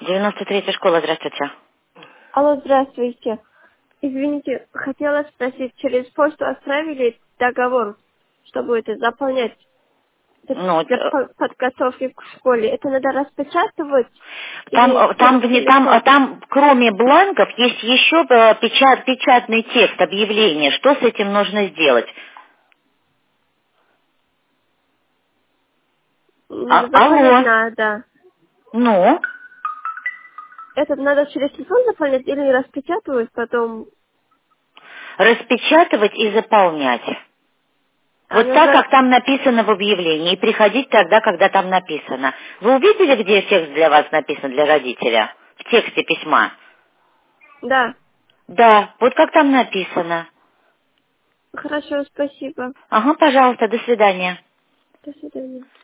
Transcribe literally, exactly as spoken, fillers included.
девяносто третья школа, здравствуйте. Алло, здравствуйте. Извините, хотела спросить, через почту отправили договор, чтобы это заполнять это Ну, для т- по- подготовки к школе? Это надо распечатывать там, или э, там, через вне- там, э, телефон? там, кроме бланков, есть еще э, печат- печатный текст объявления. Что с этим нужно сделать? А- М, Заполнять алло, надо. ну, Это надо через телефон заполнять или распечатывать потом? распечатывать и заполнять. А Вот так, надо... как там написано в объявлении, и приходить тогда, когда там написано. Вы увидели, где текст для вас написан, для родителя? В тексте письма? Да. Да, вот как там написано. Хорошо, спасибо. Ага, пожалуйста, до свидания. До свидания.